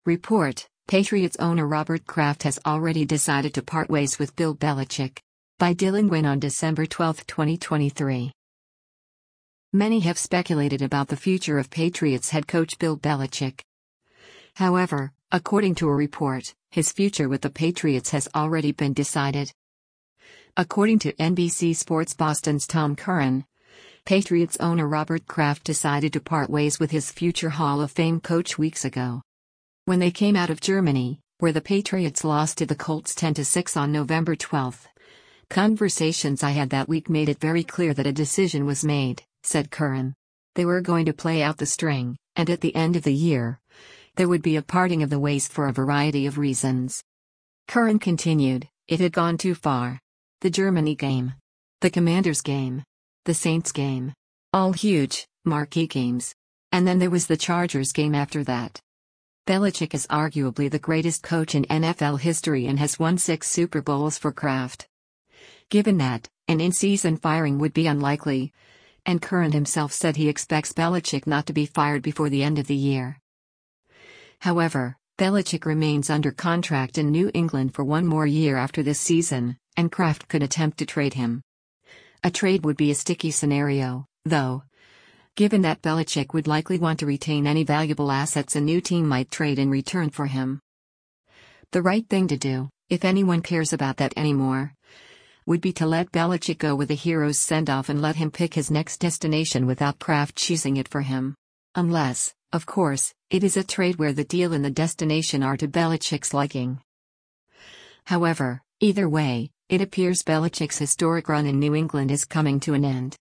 Report: Patriots owner Robert Kraft has already decided to part ways with Bill Belichick. By Dylan Wynn on December 12, 2023. Many have speculated about the future of Patriots head coach Bill Belichick. However, according to a report, his future with the Patriots has already been decided. According to NBC Sports Boston's Tom Curran, Patriots owner Robert Kraft decided to part ways with his future Hall of Fame coach weeks ago. When they came out of Germany, where the Patriots lost to the Colts 10-6 on November 12, conversations I had that week made it very clear that a decision was made, said Curran. They were going to play out the string, and at the end of the year, there would be a parting of the ways for a variety of reasons. Curran continued, it had gone too far. The Germany game. The Commanders game. The Saints game. All huge, marquee games. And then there was the Chargers game after that. Belichick is arguably the greatest coach in NFL history and has won 6 Super Bowls for Kraft. Given that, an in-season firing would be unlikely, and Curran himself said he expects Belichick not to be fired before the end of the year. However, Belichick remains under contract in New England for 1 more year after this season, and Kraft could attempt to trade him. A trade would be a sticky scenario, though, given that Belichick would likely want to retain any valuable assets a new team might trade in return for him. The right thing to do, if anyone cares about that anymore, would be to let Belichick go with a hero's send-off and let him pick his next destination without Kraft choosing it for him. Unless, of course, it is a trade where the deal and the destination are to Belichick's liking. However, either way, it appears Belichick's historic run in New England is coming to an end.